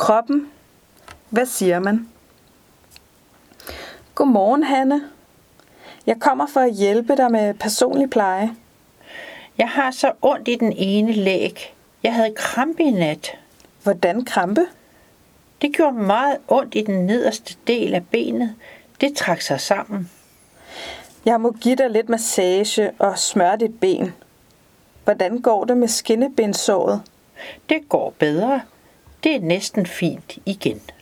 Kroppen. Hvad siger man? Godmorgen, Hanne. Jeg kommer for at hjælpe dig med personlig pleje. Jeg har så ondt i den ene læg. Jeg havde krampe i nat. Hvordan krampe? Det gjorde meget ondt i den nederste del af benet. Det trak sig sammen. Jeg må give dig lidt massage og smøre dit ben. Hvordan går det med skinnebensåret? Det går bedre. Det er næsten fint igen.